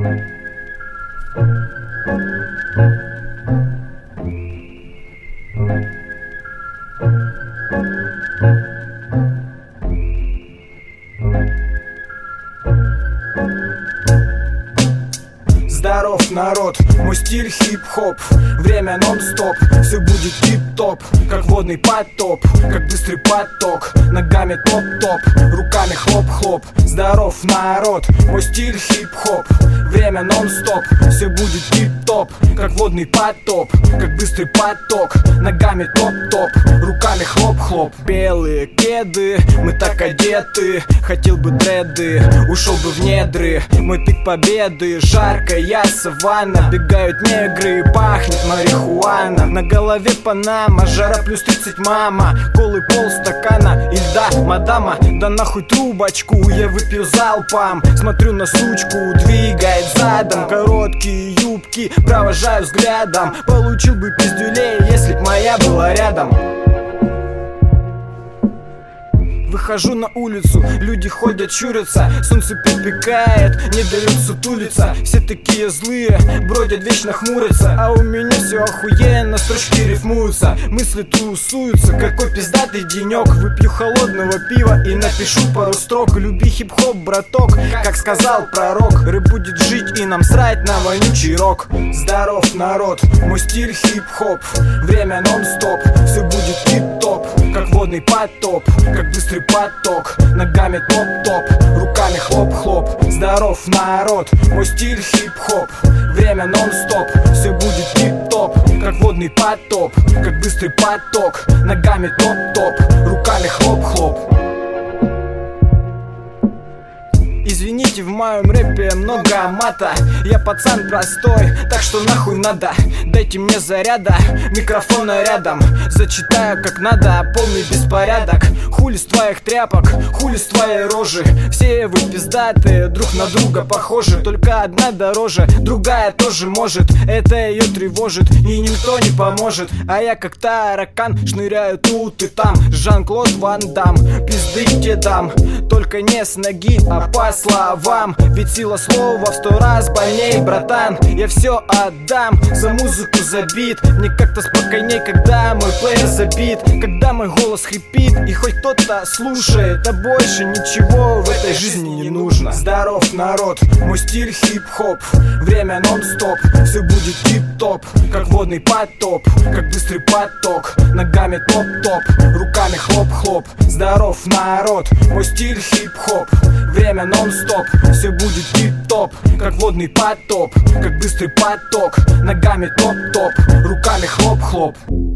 Здоров, народ, мой стиль хип-хоп. Время нон-стоп, все будет тип-топ. Как водный потоп, как быстрый поток. Ногами топ-топ, руками хлоп-хлоп. Здоров, народ, мой стиль хип-хоп. Время нон-стоп, все будет тип-топ. Как водный потоп, как быстрый поток. Ногами топ-топ, руками хлоп-хлоп. Белые кеды, мы так одеты. Хотел бы дреды, ушел бы в недры. Мой пик победы, жаркая саванна. Бегают негры и пахнет марихуана. На голове Панама, жара плюс 30, мама. Колы полстакана и льда, мадама. Да нахуй трубочку, я выпью залпом. Смотрю на сучку, двигает задом. Короткие юбки, провожаю взглядом. Получил бы пиздюлей, если б моя была рядом. Выхожу на улицу, люди ходят, щурятся. Солнце припекает, не дает сутулиться. Все такие злые, бродят, вечно хмурятся. А у меня все охуенно, строчки рифмуются. Мысли тусуются, какой пиздатый денек. Выпью холодного пива и напишу пару строк. Люби хип-хоп, браток, как сказал пророк. Рэп будет жить и нам срать на вонючий рок. Здоров, народ, мой стиль хип-хоп. Время нон-стоп, все будет тип-топ. Как водный потоп, как быстрый поток. Ногами топ-топ, руками хлоп-хлоп. Здоров, народ, мой стиль хип-хоп. Время нон-стоп, все будет тип-топ. Как водный потоп, как быстрый поток. Ногами топ-топ, руками хлоп-хлоп. Извините, в моем рэпе много мата. Я пацан простой, так что нахуй надо. Дайте мне заряда, микрофона рядом. Зачитаю как надо, полный беспорядок. Хули с твоих тряпок, хули с твоей рожи. Все вы пиздатые, друг на друга похожи. Только одна дороже, другая тоже может. Это ее тревожит, и никто не поможет. А я как таракан шныряю тут и там. Жан-Клод Ван Дам, пизды тебе дам. Только не с ноги, а по словам. Ведь сила слова в 100 раз больней, братан. Я все отдам, за музыку забит. Мне как-то спокойней, когда мой плеер забит. Когда мой голос хрипит, и хоть кто-то слушает. А больше ничего в этой жизни не нужно. Здоров, народ, мой стиль хип-хоп. Время нон-стоп, все будет тип-топ. Как водный потоп, как быстрый поток. Ногами топ-топ, руками хлоп-хлоп. Здоров, народ, мой стиль хип-хоп. Время нон-стоп, все будет тип-топ. Как водный потоп, как быстрый поток. Ногами топ-топ, руками хлоп-хлоп.